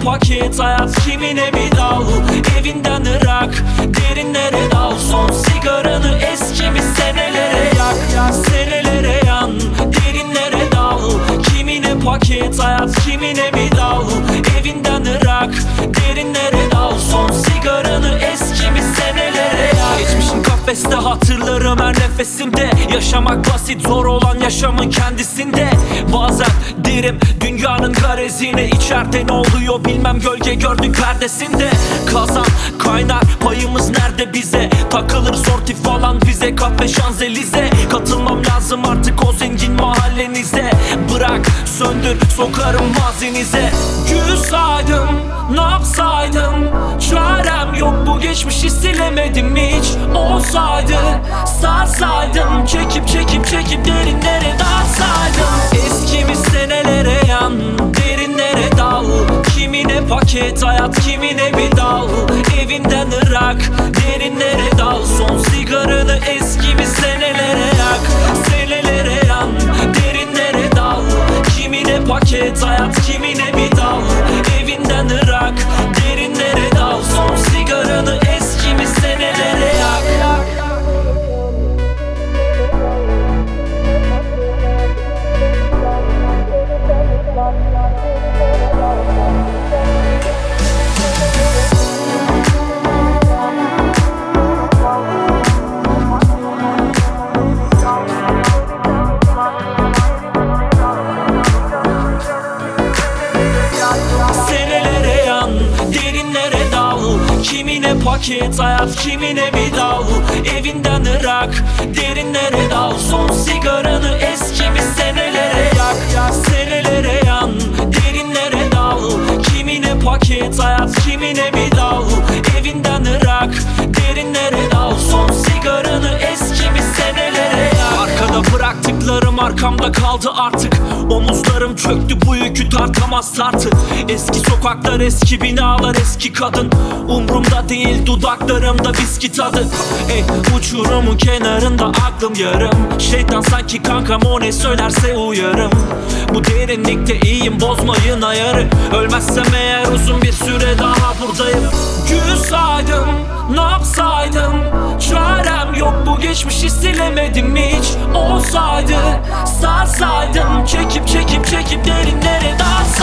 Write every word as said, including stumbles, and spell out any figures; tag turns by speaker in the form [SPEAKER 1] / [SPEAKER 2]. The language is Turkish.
[SPEAKER 1] paket hayat, kimine bir dal. Evinden ırak, derinlere dal. Son sigaranı eskimiş senelere yak. Senelere yan, derinlere dal. Kimine paket hayat, kimine bir dal. Evinden ırak, derinlere dal. Son sigaranı eskimiş senelere yak. Geçmişin kafeste hatırlarım her nefesimde. Yaşamak basit, zor olan yaşamın kendisinde. Bazen derim dünyanın garezine, içeride ne oluyor bilmem, gölge gördük perdesinde. Kazan kaynar, payımız nerede bize? Takılır sortif falan bize, kahve şanzelize. Katılmam lazım artık o zengin mahallenize. Bırak söndür, sokarım mazinize. Gül saydım, ne yapsaydım? Çarem yok, bu geçmişi silemedim hiç. Olsaydı sarsaydım, çekip çekip çekip derinlere dalsaydım. Eskimiş senelere yan, derinlere dal. Kimine paket hayat, kimine bir dal. Evinden ırak, derinlere dal. Son sigaranı eskimiş senelere yak. Senelere yan, derinlere dal. Kimine paket hayat, kimine bir dal. Evinden ırak, derinlere dal. Son sigaranı eskimiş senelere yak. Senelere yan, derinlere dal. Kimine paket hayat, kimine bir dal. Evinden ırak, derinlere dal. Son sigaranı eskimiş senelere yak. Senelere yan, derinlere dal. Kimine paket hayat, kimine bir dal. Evinden ırak, derinlere dal. Son sigaranı eskimiş senelere yak. Arkada bıraktıklarım arkamda kaldı artık. Omuzlarım çöktü, bu yükü tartamaz tartı. Eski sokaklar, eski binalar, eski kadın. Umrumda değil, dudaklarımda viski tadı. Ey uçurumun kenarında aklım yarım. Şeytan sanki kankam, o ne söylerse uyarım. Bu derinlikte iyiyim, bozmayın ayarı. Ölmezsem eğer uzun bir süre daha buradayım. Gül saydım, ne yapsaydım? Çarem yok, bu geçmişi silemedim hiç. Olsaydı sarsaydım, çekip çekip çekip derinlere dalsaydım.